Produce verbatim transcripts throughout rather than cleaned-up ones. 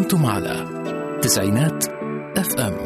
أنتم على تسعينات اف ام.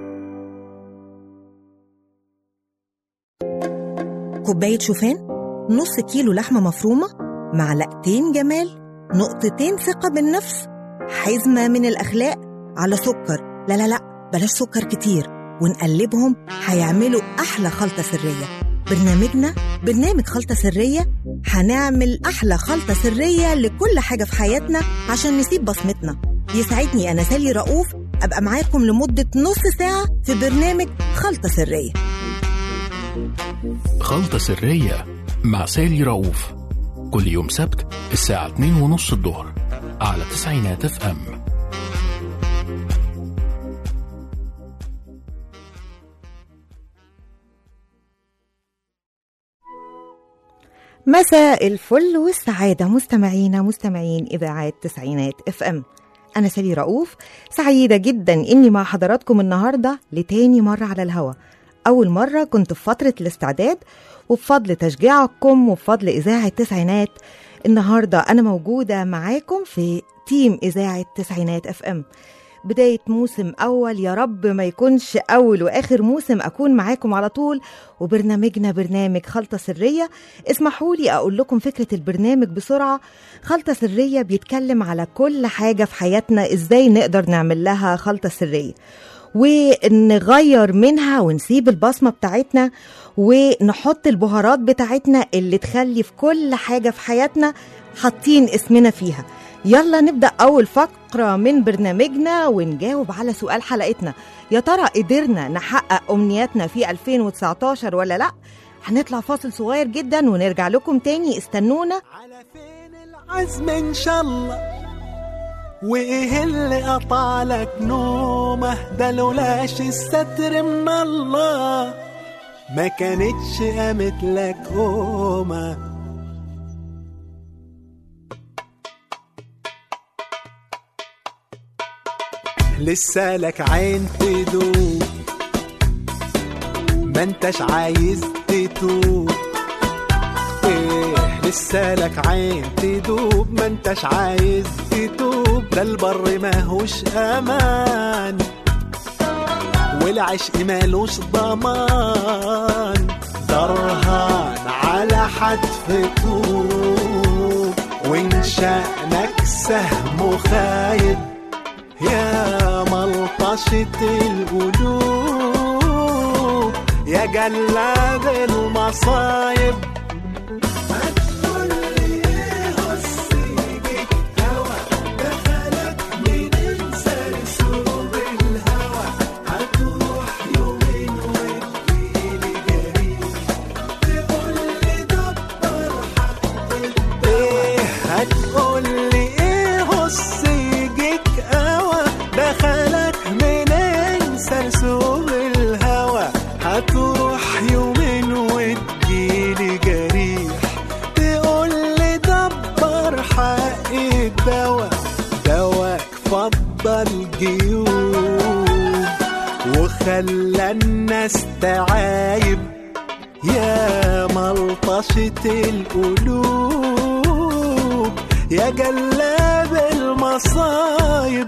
كوباية شوفان، نص كيلو لحمة مفرومة، معلقتين جمال، نقطتين ثقة بالنفس، حزمة من الأخلاق، على سكر، لا لا لا بلاش سكر كتير، ونقلبهم هيعملوا أحلى خلطة سرية. برنامجنا برنامج خلطة سرية، هنعمل أحلى خلطة سرية لكل حاجة في حياتنا عشان نسيب بصمتنا. يسعدني أنا سالي رؤوف أبقى معاكم لمدة نص ساعة في برنامج خلطة سرية. خلطة سرية مع سالي رؤوف كل يوم سبت الساعة اتنين ونص الظهر على تسعينات اف ام. مساء الفل والسعادة مستمعينا مستمعين إذاعات تسعينات اف ام. أنا سالي رؤوف، سعيدة جدا إني مع حضراتكم النهاردة لتاني مرة على الهوا. أول مرة كنت في فترة الاستعداد، وبفضل تشجيعكم وبفضل إذاعة تسعينات النهاردة أنا موجودة معاكم في تيم إذاعة تسعينات اف ام. بداية موسم أول، يا رب ما يكونش أول وآخر موسم، أكون معاكم على طول. وبرنامجنا برنامج خلطة سرية. اسمحوا لي أقول لكم فكرة البرنامج بسرعة. خلطة سرية بيتكلم على كل حاجة في حياتنا، إزاي نقدر نعمل لها خلطة سرية ونغير منها ونسيب البصمة بتاعتنا، ونحط البهارات بتاعتنا اللي تخلي في كل حاجة في حياتنا حاطين اسمنا فيها. يلا نبدأ أول فقرة من برنامجنا ونجاوب على سؤال حلقتنا. يا ترى قدرنا نحقق أمنياتنا في ألفين وتسعتاشر ولا لأ؟ هنطلع فاصل صغير جدا ونرجع لكم تاني، استنونا. على فين العزم إن شاء الله، وإيه اللي قطعلك نومه، ده لولاش الستر من الله ما كانتش قامت لك قومه. لسه لك عين تدوب، ما انتش عايز تتوب. ايه لسه لك عين تدوب، ما انتش عايز تتوب. ده البر ماهوش امان، والعشق مالوش ضمان. درهان على حتف طوب، وان شأنك سهم خايب يا ملطشة القلوب، يا جلاد المصايب. خلى الناس تعايب يا ملطشة القلوب، يا جلاب المصايب.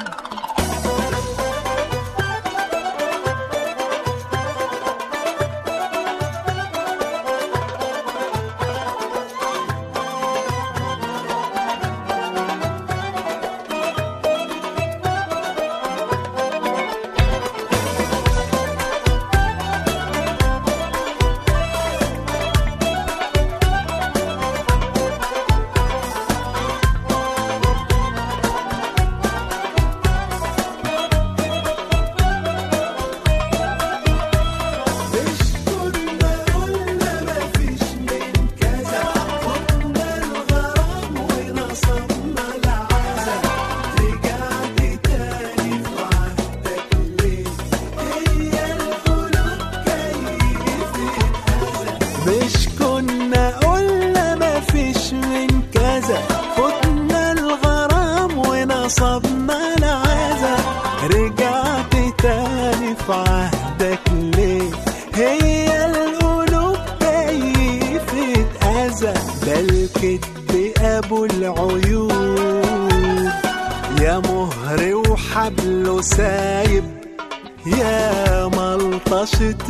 الكذب أبو العيوب، يا مهر ظهري وحبله سايب، يا ملطشة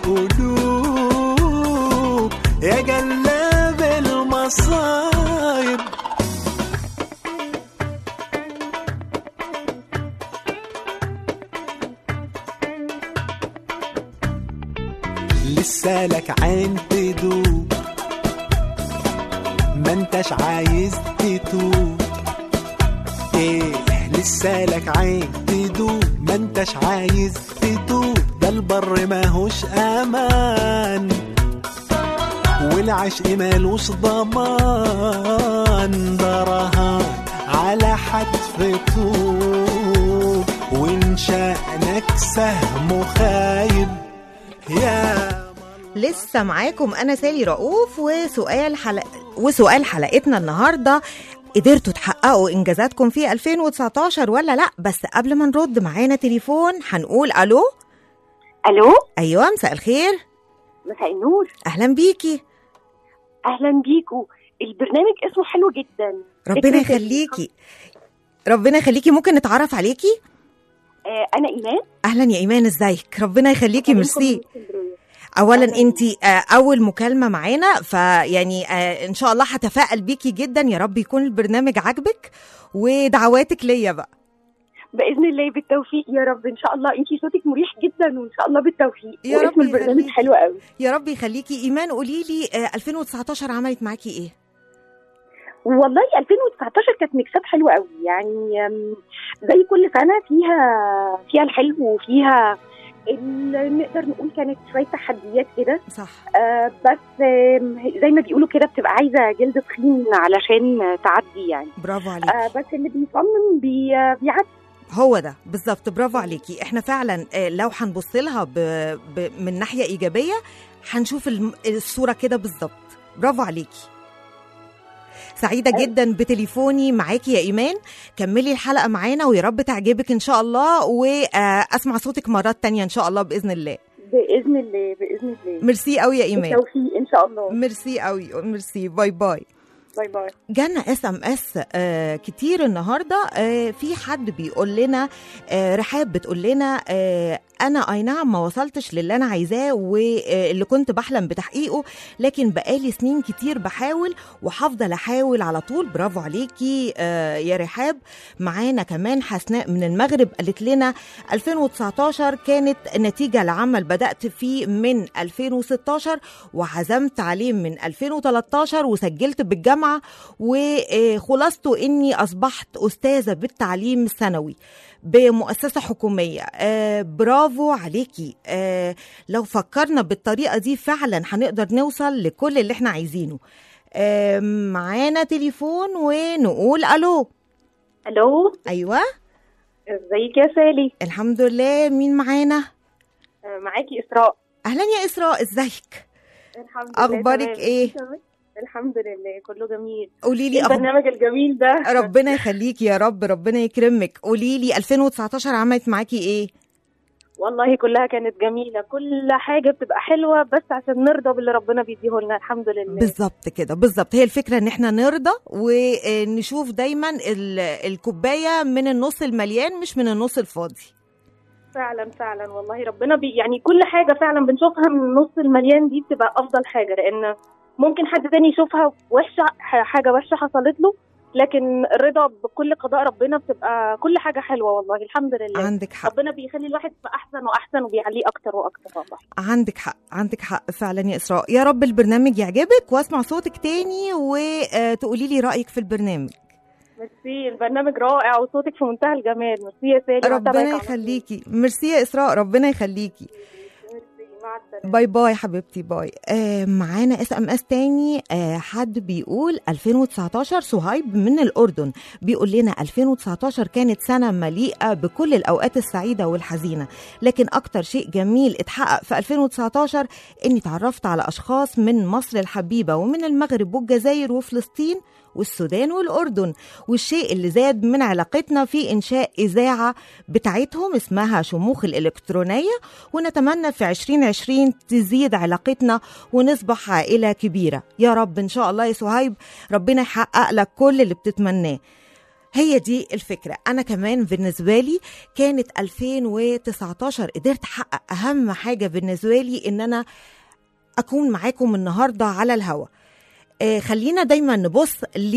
القلوب يا جلاب المصايب. لسه لك عين تدوب، ما انتش عايز تتوب. ايه لسه لك عين تدوب، ما انتش عايز تتوب. ده البر ماهوش امان، والعشق مالوش ضمان. ده رهان على حتف طوب، وان شأنك سهم خايب يا. لسه معاكم أنا سالي رؤوف، وسؤال حلق... وسؤال حلقتنا النهاردة: قدرتوا تحققوا إنجازاتكم في ألفين وتسعتاشر ولا لأ؟ بس قبل ما نرد معانا تليفون هنقول ألو. ألو. أيوة، مساء الخير. مساء النور. أهلا بيكي. أهلا بيكو. البرنامج اسمه حلو جدا. ربنا يخليكي، ربنا يخليكي. ممكن نتعرف عليكي؟ آه أنا إيمان. أهلا يا إيمان، إزيك؟ ربنا يخليكي. ميرسي. اولا انت اول مكالمه معانا، فيعني ان شاء الله هتفائل بيكي جدا. يا رب يكون البرنامج عاجبك، ودعواتك ليا بقى باذن الله بالتوفيق يا رب. ان شاء الله انت صوتك مريح جدا، وان شاء الله بالتوفيق. يا رب. اسم البرنامج حلو قوي. يا رب يخليكي. ايمان، قولي لي ألفين وتسعتاشر عملت معاكي ايه؟ والله ألفين وتسعتاشر كانت ميكسات حلوه قوي، يعني زي كل سنه فيها فيها الحلو وفيها نقدر نقول كانت شويه تحديات كده. صح. آه بس آه زي ما بيقولوا كده بتبقى عايزه جلد تخين علشان تعدي يعني. برافو عليكي. آه بس اللي بيصمم بي بيعدي. هو ده بالظبط. برافو عليكي. احنا فعلا لو هنبص لها ب... ب... من ناحيه ايجابيه هنشوف الصوره كده بالظبط. برافو عليكي. سعيدة جدا بتليفوني معاكي يا إيمان. كملي الحلقة معانا ويا رب تعجبك إن شاء الله، وأسمع صوتك مرات تانية إن شاء الله بإذن الله. بإذن الله بإذن الله. ميرسي قوي يا إيمان. بالتوفيق إن شاء الله. ميرسي قوي. ميرسي. باي باي. باي باي. جانا اس ام اس كتير النهارده. آه في حد بيقول لنا، آه رحاب بتقول لنا، آه انا اي نعم ما وصلتش للي انا عايزاه واللي كنت بحلم بتحقيقه، لكن بقالي سنين كتير بحاول وهفضل احاول على طول. برافو عليكي آه يا رحاب. معانا كمان حسناء من المغرب قالت لنا ألفين وتسعتاشر كانت نتيجه لعمل بدات فيه من ألفين وستاشر وعزمت عليه من ألفين وتلتاشر وسجلت بالجامعه، وخلاصته اني اصبحت استاذه بالتعليم الثانوي بمؤسسه حكوميه. آه برافو عليكي. آه لو فكرنا بالطريقه دي فعلا هنقدر نوصل لكل اللي احنا عايزينه. آه معانا تليفون ونقول الو. الو. ايوه. ازيك يا سالي؟ الحمد لله. مين معانا؟ آه معاكي اسراء. اهلا يا اسراء، ازيك؟ الحمد لله. اخبارك ايه؟ الحمد لله كله جميل. قولي لي البرنامج أخب... الجميل ده. ربنا يخليكي يا رب، ربنا يكرمك. قولي لي ألفين وتسعتاشر عملت معاكي ايه؟ والله كلها كانت جميلة، كل حاجة بتبقى حلوة بس عشان نرضى باللي ربنا بيديه لنا. الحمد لله. بالظبط كده، بالظبط. هي الفكرة ان احنا نرضى ونشوف دايما الكوباية من النص المليان مش من النص الفاضي. فعلا فعلا والله ربنا بي يعني كل حاجة فعلا بنشوفها من النص المليان دي بتبقى أفضل حاجة، لأن ممكن حد تاني يشوفها وحشة، حاجة وحشة حصلت له، لكن الرضا بكل قضاء ربنا بتبقى كل حاجة حلوة. والله الحمد لله. عندك حق. ربنا بيخلي الواحد يبقى أحسن وأحسن وبيعليه أكتر وأكتر. والله عندك حق، عندك حق فعلا يا إسراء. يا رب البرنامج يعجبك واسمع صوتك تاني وتقولي لي رأيك في البرنامج. ميرسي. البرنامج رائع وصوتك في منتهى الجمال. ميرسي يا سالي. ربنا يخليكي. ميرسي يا إسراء، ربنا يخليكي. باي باي حبيبتي. باي. آه معانا اس ام اس تاني. آه حد بيقول ألفين وتسعتاشر، صهيب من الأردن بيقول لنا ألفين وتسعتاشر كانت سنة مليئة بكل الأوقات السعيدة والحزينة، لكن أكتر شيء جميل اتحقق في ألفين وتسعتاشر إني تعرفت على أشخاص من مصر الحبيبة ومن المغرب والجزائر وفلسطين والسودان والأردن، والشيء اللي زاد من علاقتنا في إنشاء إذاعة بتاعتهم اسمها شموخ الإلكترونية، ونتمنى في عشرين عشرين تزيد علاقتنا ونصبح عائلة كبيرة. يا رب إن شاء الله يا صهيب، ربنا يحقق لك كل اللي بتتمناه. هي دي الفكرة. أنا كمان بالنسبة لي كانت ألفين وتسعتاشر قدرت أحقق أهم حاجة بالنسبة لي، إن أنا أكون معاكم النهاردة على الهوا. آه خلينا دايما نبص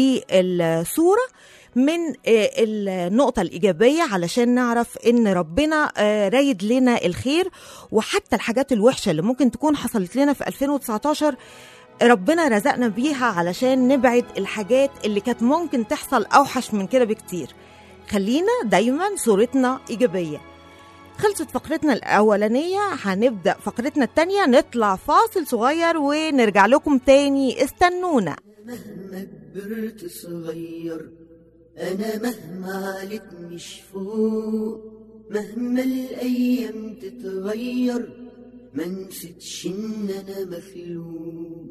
للصورة من آه النقطة الإيجابية علشان نعرف إن ربنا آه رايد لنا الخير، وحتى الحاجات الوحشة اللي ممكن تكون حصلت لنا في ألفين وتسعتاشر ربنا رزقنا بيها علشان نبعد الحاجات اللي كانت ممكن تحصل أوحش من كده بكتير. خلينا دايما صورتنا إيجابية. خلصت فقرتنا الأولانية، هنبدأ فقرتنا التانية. نطلع فاصل صغير ونرجع لكم تاني، استنونا. مهما كبرت صغير، أنا مهما عليت مش فوق، مهما الأيام تتغير ما نسيتش إن أنا مخلوق،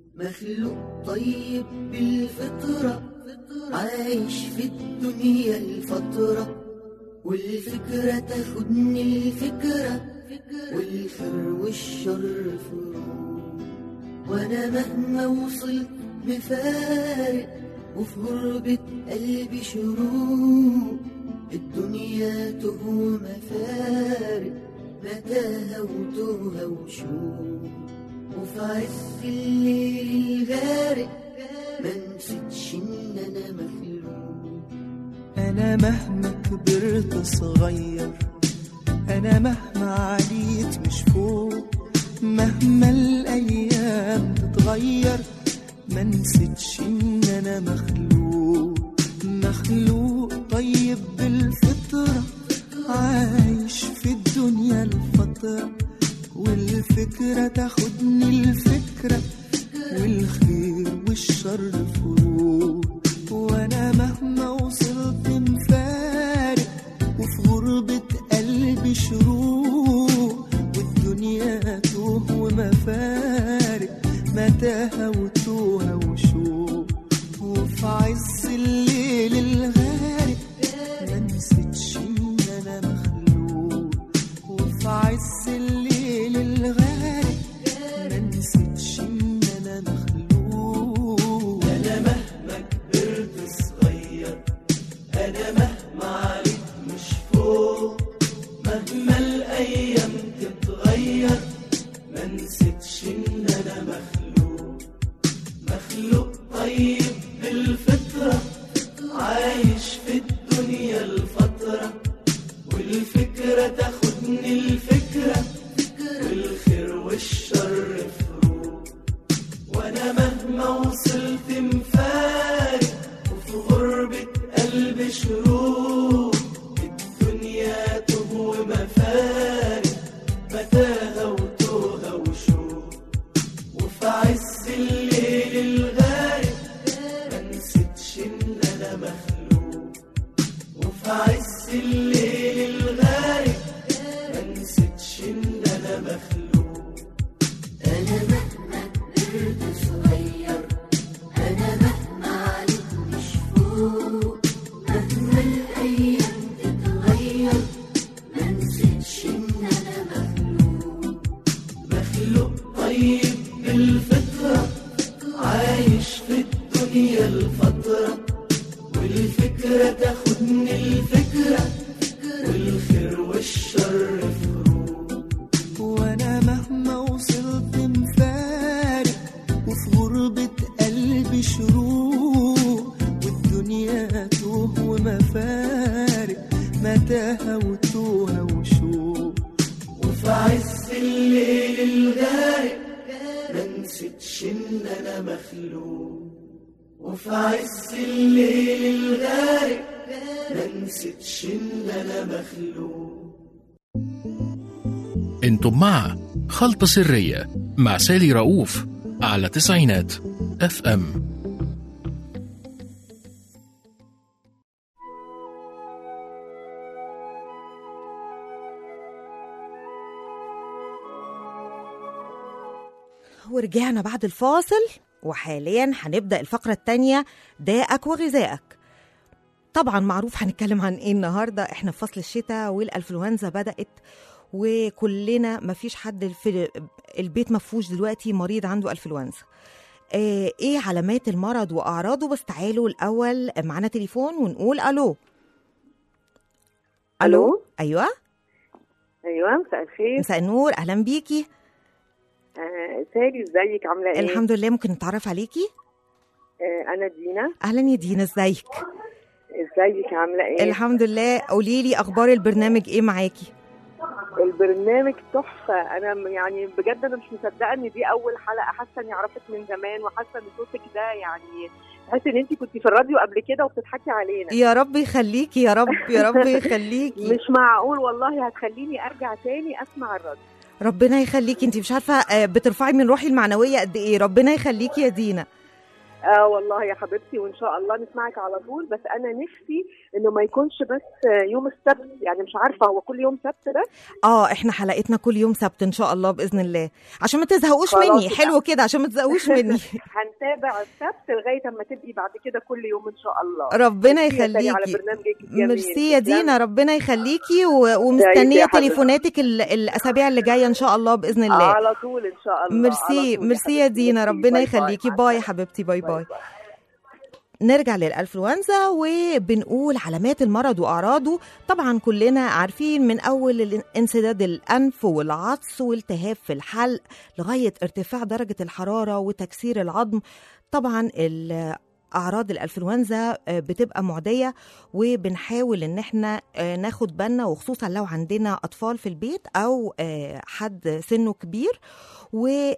مخلوق طيب بالفطرة، عايش في الدنيا الفترة، والفكرة تاخدني الفكرة، والخير والشر فروق، وأنا مهما وصلت مفارق، وفي غربة قلبي شروق، الدنيا تهوى مفارق، متاهة وتوهة وشوق، وفي عز الليل الغارق ما نسيتش إن أنا مخلوق. أنا مهما كبرت صغير، أنا مهما عليت مش فوق، مهما الأيام تتغير ما نسيتش إن أنا مخلوق، مخلوق طيب بالفطرة، عايش في الدنيا الفترة، والفكرة تاخدني الفكرة، والخير والشر فروق، وانا مهما وصلت مفارق، وفي غربة قلبي شروق، والدنيا توه ومفارق، متاهة وتوهة وشوق، وفي عز الليل الغارق ما نسيتش إن أنا مخلوق، وفي عز الليل الغارق ما نسيتش إن أنا مخلوق. أنا مهما كبرت صغير، أنا مهما عليت مش فوق، مهما الأيام تتغير ما نسيتش إن أنا مخلوق، مخلوق طيب بالفطرة، عايش في الدنيا الفترة، والفكرة تاخدني الفكرة، والخير والشر فروق، وانا مهما وصلت مفارق، وفي غربة قلبي شروق، الدنيا تهوى مفارق، متاهة وتوهة وشوق، وفي عز الليل الغارق ما نسيتش إن أنا مخلوق، وفي عز الليل الغارق ما نسيتش إن أنا مخلوق. أنا مهما كبرت صغير، أنا مهما عليت مش فوق، مهما الأيام تتغير ما نسيتش إن أنا مخلوق، مخلوق طيب بالفطرة، عايش في الدنيا الفترة، والفكرة تاخدني الفكرة، والخير والشر فروق، وانا مهما وصلت مفارق، وفي غربة قلبي شروق، والدنيا توه ومفارق، متاهة وتوهة وشوق، وفي عز الليل الغارق ما نسيتش إن أنا مخلوق، وفي عز الليل الغارق ما نسيتش إن أنا مخلوق. انتم مع خلطة سرية مع سالي رؤوف على تسعينات اف ام. ورجعنا بعد الفاصل، وحاليا هنبدأ الفقرة التانية، داءك وغذائك. طبعا معروف هنتكلم عن ايه النهاردة. احنا في فصل الشتاء والانفلونزا بدأت، وكلنا مفيش حد في البيت مفهوش دلوقتي مريض عنده انفلونزا. آه ايه علامات المرض واعراضه. بس تعالوا الاول معانا تليفون ونقول الو. الو. ايوه ايوه، مساء الخير. مساء النور، اهلا بيكي. آه سالي، ازيك؟ عامله ايه؟ الحمد لله. ممكن نتعرف عليكي؟ آه انا دينا. اهلا يا دينا، ازيك؟ ازيك؟ عامله ايه؟ الحمد لله. قولي لي اخبار البرنامج ايه معاكي؟ البرنامج تحفه. انا يعني بجد انا مش مصدقه ان دي اول حلقه. حاسه اني اعرفك من زمان، وحاسه ان صوتك ده يعني تحسي ان انت كنتي في الراديو قبل كده وبتضحكي علينا. يا رب يخليكي، يا رب يا رب يخليكي. مش معقول والله، هتخليني ارجع تاني اسمع الراديو. ربنا يخليكي. انت مش عارفه بترفعي من روحي المعنويه قد ايه. ربنا يخليكي يا دينا. اه والله يا حبيبتي، وان شاء الله نسمعك على طول. بس انا نفسي انه ما يكونش بس يوم السبت، يعني مش عارفه هو كل يوم سبت ده؟ اه احنا حلقتنا كل يوم سبت ان شاء الله باذن الله، عشان ما تزهقوش مني. حلو كده، عشان ما تزهقوش مني. هنتابع السبت لغايه اما تبقي بعد كده كل يوم ان شاء الله. ربنا يخليكي. ميرسي يا دينا، ربنا يخليكي. و... ومستنيه تليفوناتك ال... الاسابيع اللي جايه ان شاء الله باذن الله. على طول ان شاء الله. ميرسي ميرسي يا دينا، ربنا يخليكي. باي يا حبيبتي، باي باي. نرجع للإنفلونزا وبنقول علامات المرض وأعراضه. طبعا كلنا عارفين، من أول انسداد الأنف والعطس والتهاب في الحلق لغاية ارتفاع درجة الحرارة وتكسير العظم. طبعا أعراض الإنفلونزا بتبقى معدية، وبنحاول إن احنا ناخد بالنا، وخصوصا لو عندنا أطفال في البيت أو حد سنه كبير، ولو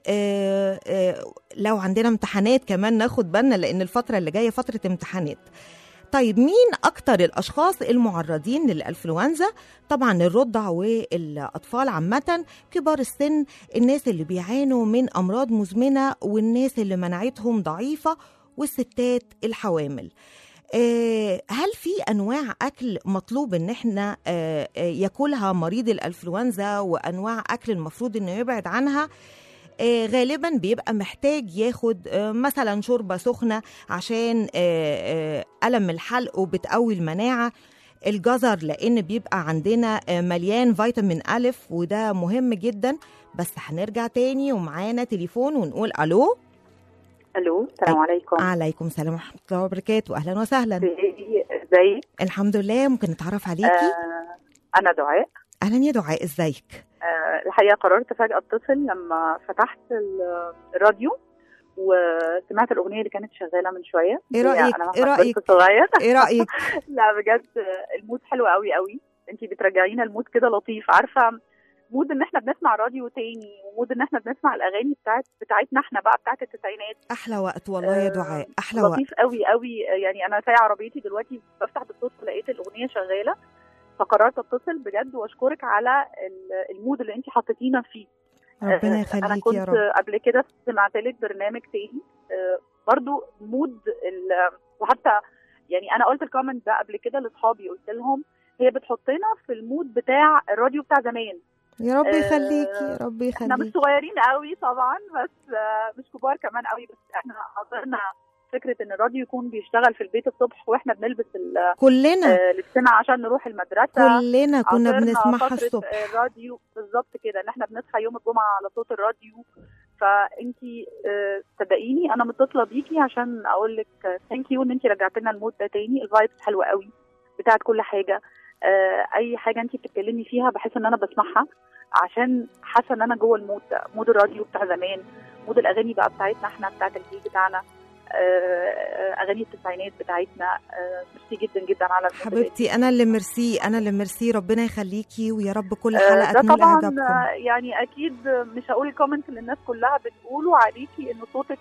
عندنا امتحانات كمان ناخد بالنا، لأن الفترة اللي جاية فترة امتحانات. طيب مين أكتر الأشخاص المعرضين للإنفلونزا؟ طبعا الرضع والأطفال عامة، كبار السن، الناس اللي بيعانوا من أمراض مزمنة، والناس اللي مناعتهم ضعيفة، والستات الحوامل. هل في أنواع أكل مطلوب إن احنا يأكلها مريض الإنفلونزا، وأنواع أكل المفروض إنه يبعد عنها؟ آه غالبا بيبقى محتاج ياخد آه مثلا شوربة سخنة عشان آه آه ألم الحلق وبتقوي المناعة. الجزر لأن بيبقى عندنا آه مليان فيتامين ألف، وده مهم جدا. بس هنرجع تاني ومعانا تليفون ونقول ألو. ألو، السلام عليكم. عليكم السلام ورحمة الله وبركاته. أهلا وسهلا. ازيك؟ الحمد لله. ممكن نتعرف عليكي؟ آه أنا دعاء. أهلا يا دعاء، ازيك؟ أه الحقيقة قررت فجأة اتصل لما فتحت الراديو وسمعت الأغنية اللي كانت شغالة من شوية. ايه رأيك؟ أنا ايه رأيك؟ صغير. ايه رأيك؟ لا بجد المود حلو قوي قوي. انتي بترجعينا المود كده لطيف، عارفة، مود ان احنا بنسمع راديو تاني، ومود ان احنا بنسمع الأغاني بتاعت بتاعتنا احنا بقى بتاعت التسعينات. أحلى وقت والله يا دعاء، أحلى وقت. لطيف قوي قوي. يعني أنا سايقة عربيتي دلوقتي بفتح بالصدفة لقيت الأغنية شغالة، فقررت اتصل بجد واشكرك على المود اللي انت حطيتينا فيه. ربنا يخليكي انا كنت يا رب. قبل كده سمعت لك برنامج تاني برضو مود، وحتى يعني انا قلت الكومنت ده قبل كده لاصحابي، قلت لهم هي بتحطنا في المود بتاع الراديو بتاع زمان. يا رب يخليكي، يا رب يخليكي. احنا مش صغيرين قوي طبعا، بس مش كبار كمان قوي، بس احنا حضرنا فكرة ان الراديو يكون بيشتغل في البيت الصبح واحنا بنلبس كلنا آه لبسنا عشان نروح المدرسة. كلنا كنا بنسمعها الصبح. الراديو بالظبط كده، ان احنا بنصحى يوم الجمعة على صوت الراديو. فانتي آه صدقيني انا متصلة بيكي عشان اقول لك ثانك يو ان انتي رجعت لنا المود ده تاني. الفايبس حلوة قوي بتاعت كل حاجة. آه اي حاجة انتي بتتكلمي فيها بحس ان انا بسمعها، عشان حاسة ان انا جوه المود ده، مود الراديو بتاع زمان، مود الاغاني بقى بتاعتنا احنا، بتاعت الجيل بتاعنا، اغاني التسعينات بتاعتنا. ميرسي جدا جدا على حبيبتي. انا اللي ميرسي، انا اللي ميرسي. ربنا يخليكي، ويا رب كل حلقه ده تنول طبعا اعجابكم. يعني اكيد مش هقول الكومنت اللي الناس كلها بتقولوا عليكي انه صوتك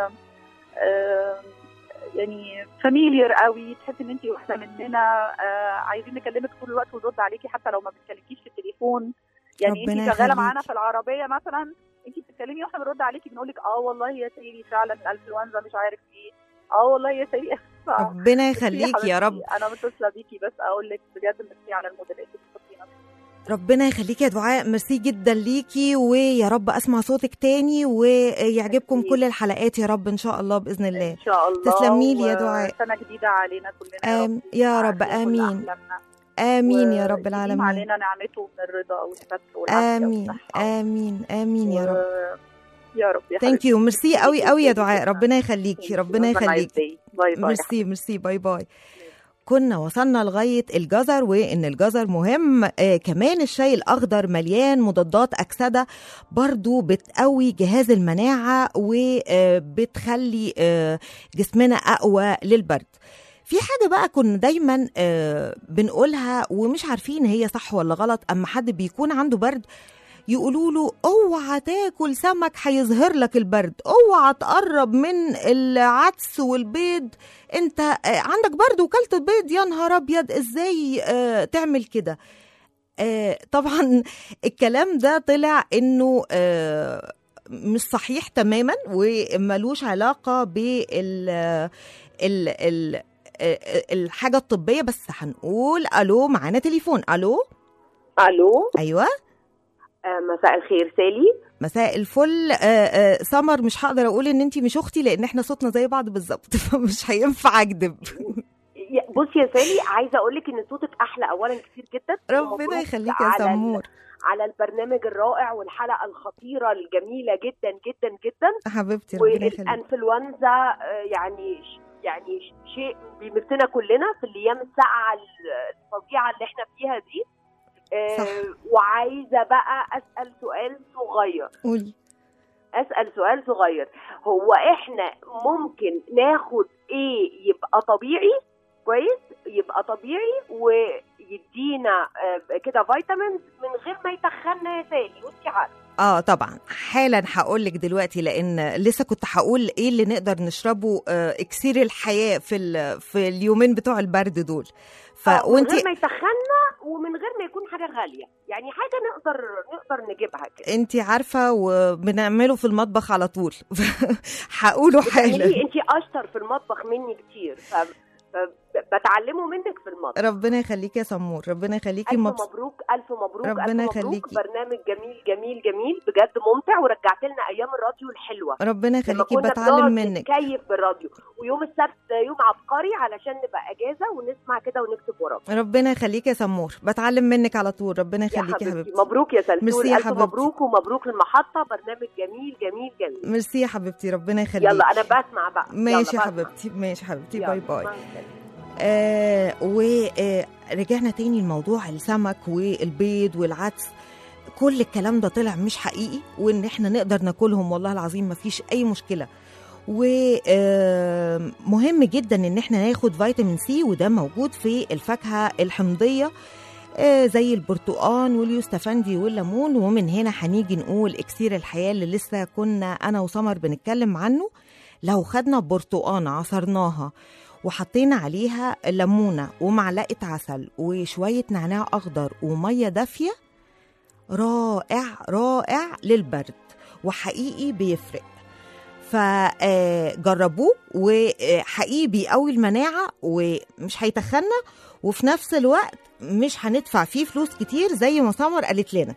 يعني فاميليار قوي، تحسي ان انت واحده مننا، عايزين نكلمك طول الوقت ونرد عليكي حتى لو ما بتكلمكيش في التليفون. يعني انت شغاله معانا في العربيه مثلا، انت بتتكلمي واحنا بنرد عليكي بنقول لك اه والله يا سيدي فعلا الانفلونزا مش عارف ايه، اه والله يا سيدي. ربنا يخليكي يا رب. انا متصله بيكي بس اقول لك بجد ميرسي على الموديل اللي بتحطينا. ربنا يخليكي يا دعاء، ميرسي جدا ليكي، ويا رب اسمع صوتك تاني ويعجبكم أكيد. كل الحلقات يا رب ان شاء الله باذن الله. ان شاء الله. تسلمي لي يا دعاء. سنه جديده علينا كلنا آم يا رب. امين آمين يا رب العالمين. علينا نعمته من الرضا والستر والعافية آمين والصحة. آمين آمين يا رب. يا رب يا ثانك يو. ميرسي قوي قوي يا دعاء، ربنا يخليكي ربنا يخليكي. باي باي. ميرسي ميرسي باي باي. كنا وصلنا لغاية الجزر وإن الجزر مهم. آه كمان الشاي الأخضر مليان مضادات أكسدة برضو بتقوي جهاز المناعة وبتخلي آه جسمنا أقوى للبرد. في حاجة بقى كنا دايما آه بنقولها ومش عارفين هي صح ولا غلط، أما حد بيكون عنده برد يقولوا له اوعى تاكل سمك هيظهر لك البرد، اوعى تقرب من العدس والبيض، انت عندك برد وكلت البيض، يا نهار ابيض ازاي اه تعمل كده. اه طبعا الكلام ده طلع انه اه مش صحيح تماما وملوش علاقة بال ال ال الحاجة الطبية. بس هنقول الو، معانا تليفون. الو الو. ايوه مساء الخير سالي. مساء الفل. آه آه سمر، مش هقدر اقول ان انتي مش اختي لان احنا صوتنا زي بعض بالظبط فمش هينفع اكذب. بصي يا سالي، عايزه اقول لك ان صوتك احلى اولا كتير جدا. ربنا يخليك يا سمور. على البرنامج الرائع والحلقه الخطيره الجميله جدا جدا جدا حبيبتي. ربنا يخليك. والانفلونزا يعني يعني شيء بيمسنا كلنا في الايام الساقعه الفظيعه اللي احنا فيها دي. صح. وعايزه بقى اسال سؤال صغير. قولي. اسال سؤال صغير، هو احنا ممكن ناخد ايه يبقى طبيعي كويس، يبقى طبيعي ويدينا كده فيتامينز من غير ما يتخننا يا سالي وانتي عارفه؟ اه طبعا حالا هقول لك دلوقتي، لان لسه كنت هقول ايه اللي نقدر نشربه آه اكسير الحياه في في اليومين بتوع البرد دول. فوانتي من غير ما يتخننا ومن غير ما يكون حاجه غاليه، يعني حاجه نقدر نقدر نجيبها كده. انتي عارفه وبنعمله في المطبخ على طول. هقوله حالا. انتي اشطر في المطبخ مني كتير، ف بتعلمه منك في المطبخ. ربنا يخليكي يا سمور، ربنا يخليكي. ألف مبس... مبروك ألف مبروك ربنا ألف مبروك. يخليكي. برنامج جميل جميل جميل بجد ممتع، ورجعت لنا أيام الراديو الحلوة. ربنا يخليكي. بتعلم منك. كيف بالراديو، ويوم السبت يوم عبقري علشان نبقى أجازة ونسمع كده ونكتب وراك. ربنا يخليكي يا سمور، بتعلم منك على طول. ربنا يخليكي يا حبيبتي. مبروك يا سلسول. ألف حبيبتي. مبروك ومبروك المحطة، برنامج جميل جميل جميل. ميرسي يا حبيبتي، ربنا يخليكي. يلا أنا بسمع بقى. ماشي يا حبيبتي، ماشي حبيبتي. باي باي. آه ورجعنا آه تاني لموضوع السمك والبيض والعدس. كل الكلام ده طلع مش حقيقي، وان احنا نقدر ناكلهم والله العظيم مفيش اي مشكلة. ومهم جدا ان احنا ناخد فيتامين سي، وده موجود في الفاكهة الحمضية آه زي البرتقان واليوستفندي والليمون. ومن هنا هنيجي نقول اكسير الحياة اللي لسه كنا انا وسمر بنتكلم عنه. لو خدنا برتقان عصرناها وحطينا عليها ليمونة ومعلقة عسل وشوية نعناع أخضر ومية دافية، رائع رائع للبرد وحقيقي بيفرق. فجربوه وحقيقي بيقوي المناعة ومش هيتخنى، وفي نفس الوقت مش هندفع فيه فلوس كتير زي ما سمر قالت لنا.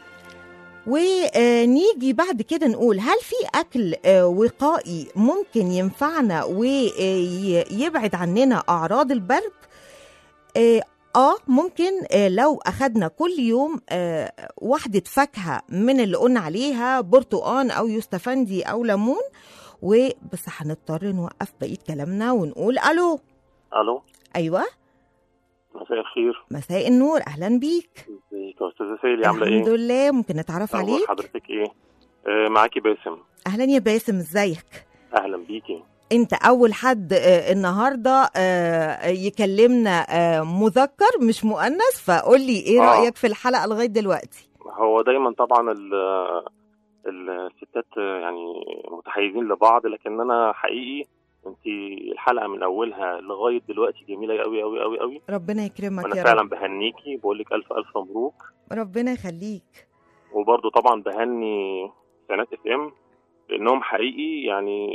ونيجي بعد كده نقول هل في أكل وقائي ممكن ينفعنا ويبعد عننا أعراض البرد؟ آه ممكن. لو أخدنا كل يوم واحدة فاكهة من اللي قلنا عليها، برتقان أو يوستفندي أو ليمون. وبس هنضطر نوقف بقية كلامنا ونقول ألو. ألو. أيوة. مساء الخير. مساء النور، أهلا بيك. ازيك يا أستاذة سيلي، عاملة إيه؟ الحمد لله. ممكن نتعرف عليك؟ حضرتك إيه؟ آه معاكي باسم. أهلا يا باسم، ازيك؟ أهلا بيكي. انت اول حد آه النهارده آه يكلمنا آه مذكر مش مؤنث، فقول لي ايه آه. رايك في الحلقه لغايه دلوقتي؟ هو دايما طبعا الستات يعني متحيزين لبعض، لكن انا حقيقي انت الحلقه من اولها لغايه دلوقتي جميله قوي قوي قوي قوي. ربنا يكرمك يا رب. انا فعلا بهنيكي، بقول لك الف الف مبروك. ربنا يخليك. وبرده طبعا بهني سنات اف ام لانهم حقيقي يعني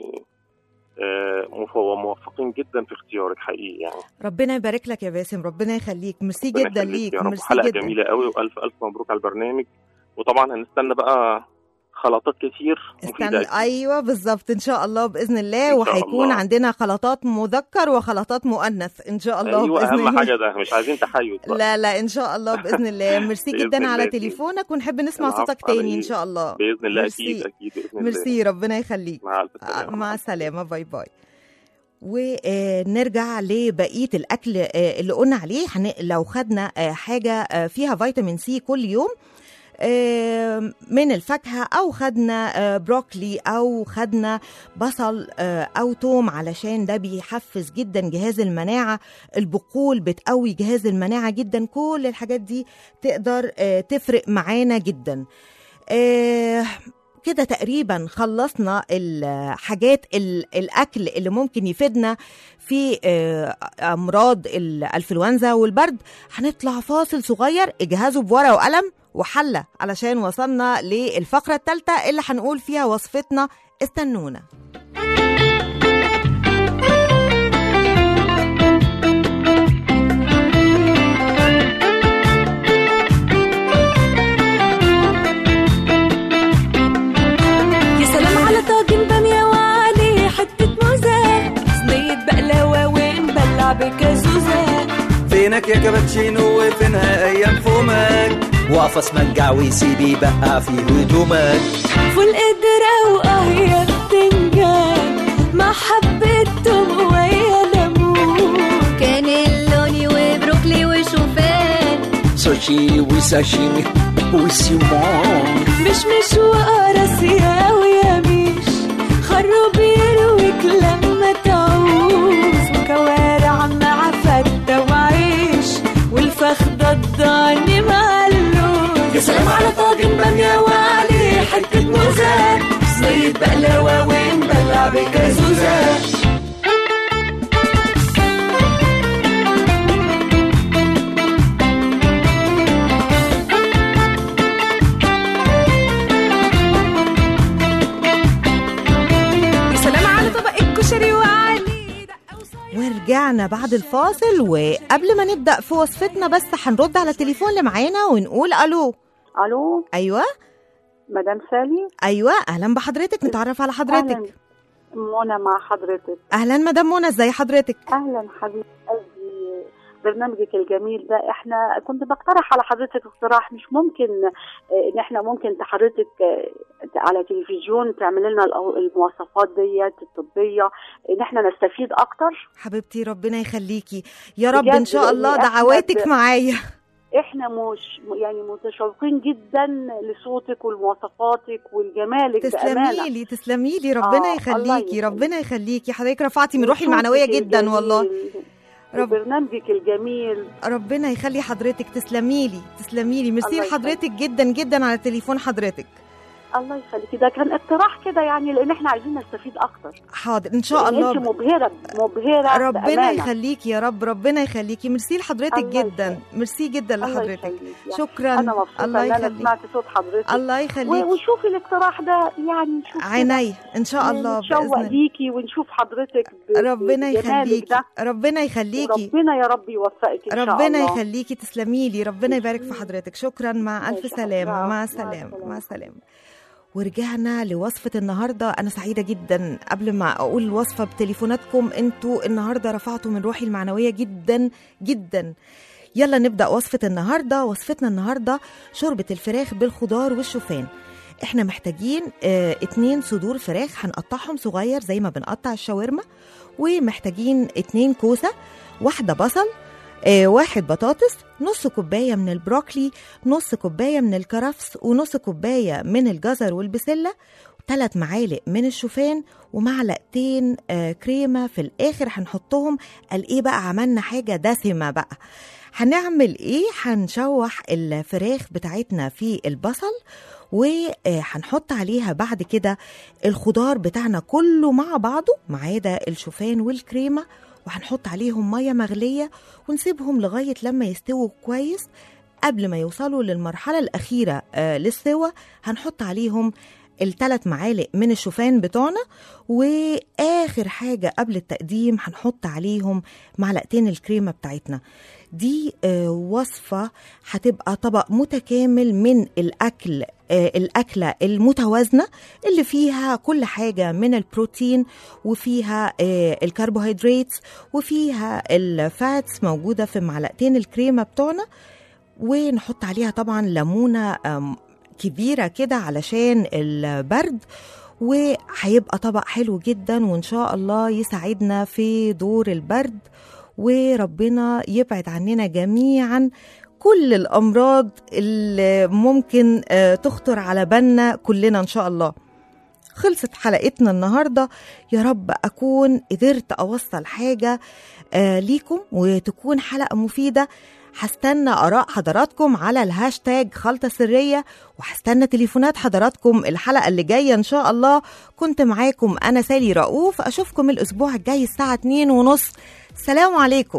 موفقين جدا في اختيارك حقيقي يعني. ربنا يبارك لك يا باسم، ربنا يخليك. ميرسي جدا ليك. ميرسي حلقه جدا. جميله قوي والف الف مبروك على البرنامج. وطبعا هنستنى بقى خلطات كتير مفيده. استنى، ايوه بالظبط، ان شاء الله باذن الله. وهيكون عندنا خلطات مذكر وخلطات مؤنث ان شاء الله. أيوة باذن اهم الله. حاجه ده، مش عايزين تحيز بقى. لا لا ان شاء الله باذن الله. ميرسي جدا على تليفونك، ونحب نسمع صوتك تاني ان شاء الله باذن الله. ميرسي. اكيد اكيد باذن الله. ميرسي، ربنا يخليك. مع السلامه. مع السلامه، باي باي. ونرجع لبقيه الاكل اللي قلنا عليه. لو خدنا حاجه فيها فيتامين سي كل يوم من الفاكهة، أو خدنا بروكلي، أو خدنا بصل أو توم، علشان ده بيحفز جدا جهاز المناعة. البقول بتقوي جهاز المناعة جدا. كل الحاجات دي تقدر تفرق معانا جدا. كده تقريبا خلصنا الحاجات الأكل اللي ممكن يفيدنا في أمراض الأنفلونزا والبرد. هنطلع فاصل صغير، اجهزوا بورقة وقلم وحلة علشان وصلنا للفقرة الثالثة اللي هنقول فيها وصفتنا. استنونا. يا سلام على طاجن بامية وعليه حتة موزة، صينية بقلاوة ونبلع بكازوزة. فينك يا كابتشينو وفينها أيام فومك، وقفص منجع وسيبي بقى في هدومك. فول قدرة وقهية بتنجان مع حبة توم ويا ليمون، كانيلوني وبروكلي وشوفان، سوشي وساشيمي وسيمون، مشمش وقراصية وياميش، خروب يرويك لما تعوز، وكوارع مع فتة وعيش، والفخدة الضاني مع اللوز. يا سلام على طاجن بامية وعليه حتة موزة، صينية بقلاوة ونبلع بكازوزة. ورجعنا بعد الفاصل، وقبل ما نبدأ في وصفتنا بس هنرد على التليفون اللي معانا ونقول ألو. الو، أيوة مدام سالي. أيوة، أهلا بحضرتك، نتعرف على حضرتك. أهلا. منى مع حضرتك. أهلا مدام منى، ازي حضرتك؟ أهلا حبيبي قلبي، برنامجك الجميل ده. احنا كنت بقترح على حضرتك اقتراح، مش ممكن ان احنا ممكن حضرتك على تلفزيون تعمل لنا المواصفات ديت الطبيه، ان احنا نستفيد اكتر. حبيبتي ربنا يخليكي يا رب، ان شاء الله دعواتك معايا. احنا مش يعني متشوقين جدا لصوتك ولمواصفاتك ولجمالك. تسلمي لي تسلمي لي، ربنا آه يخليكي ربنا يخليكي. حضرتك رفعتي من روحي المعنويه جدا والله. رب... برنامجك الجميل، ربنا يخلي حضرتك. تسلمي لي تسلمي لي، ميرسي لحضرتك جدا جدا على تليفون حضرتك. الله يخليكي، ده كان اقتراح كده يعني، لان احنا عايزين نستفيد اكتر. حاضر ان شاء الله. انت مبهره مبهره، ربنا بأمانة. يخليكي يا رب، ربنا يخليكي. ميرسي لحضرتك جدا، ميرسي جدا لحضرتك. شكرا. انا مبسوطه ان انا سمعت صوت حضرتك. الله يخليكي. وشوفي الاقتراح ده يعني، نشوف عيني ان شاء الله باذن الله ليكي، ونشوف حضرتك ربنا يخليكي ربنا يخليكي ربنا يا رب يوفقك ان شاء الله. ربنا يخليكي، تسلمي لي، ربنا يبارك في حضرتك. شكرا، مع الف سلامه. مع السلامه مع السلامه. ورجعنا لوصفة النهاردة. أنا سعيدة جدا. قبل ما أقول الوصفة بتليفوناتكم، أنتوا النهاردة رفعتوا من روحي المعنوية جدا جدا. يلا نبدأ وصفة النهاردة. وصفتنا النهاردة شوربة الفراخ بالخضار والشوفان. احنا محتاجين اه اتنين صدور فراخ هنقطعهم صغير زي ما بنقطع الشاورما، ومحتاجين اتنين كوسة، واحدة بصل، آه واحد بطاطس، نص كوباية من البروكلي، نص كوباية من الكرفس، ونص كوباية من الجزر والبسلة، ثلاث معالق من الشوفان، ومعلقتين آه كريمة في الآخر هنحطهم. قال إيه بقى؟ عملنا حاجة دسمة بقى. هنعمل إيه؟ هنشوح الفراخ بتاعتنا في البصل، وهنحط عليها بعد كده الخضار بتاعنا كله مع بعضه ما عدا الشوفان والكريمة، وهنحط عليهم مية مغلية ونسيبهم لغاية لما يستووا كويس. قبل ما يوصلوا للمرحلة الأخيرة آه للسوا، هنحط عليهم الثلاث معالق من الشوفان بتوعنا، وآخر حاجة قبل التقديم هنحط عليهم معلقتين الكريمة بتاعتنا. دي آه، وصفة هتبقى طبق متكامل من الأكل، آه، الأكلة المتوازنة اللي فيها كل حاجة من البروتين وفيها آه، الكربوهيدرات وفيها الفاتس موجودة في معلقتين الكريمة بتوعنا، ونحط عليها طبعا ليمونة آم، كبيرة كده علشان البرد، وهيبقى طبق حلو جدا وإن شاء الله يساعدنا في دور البرد، وربنا يبعد عننا جميعا كل الأمراض اللي ممكن آه، تخطر على بالنا كلنا إن شاء الله. خلصت حلقتنا النهاردة، يا رب أكون قدرت أوصل حاجة آه، ليكم وتكون حلقة مفيدة. هستنى آراء حضراتكم على الهاشتاج خلطة سرية، وهستنى تليفونات حضراتكم الحلقة اللي جاية إن شاء الله. كنت معاكم أنا سالي رؤوف، أشوفكم الأسبوع الجاي الساعة اتنين ونص. سلام عليكم.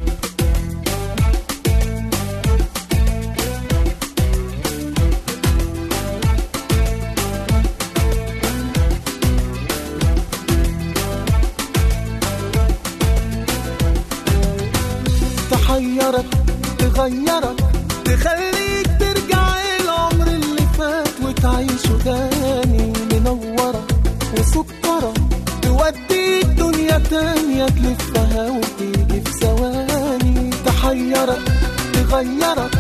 تحيرك تغيرك تخليك ترجع العمر اللي فات وتعيشه تاني، منورة وسكرة توديك دنيا تانية تلفها وتيجي في ثواني. تحيرك تغيرك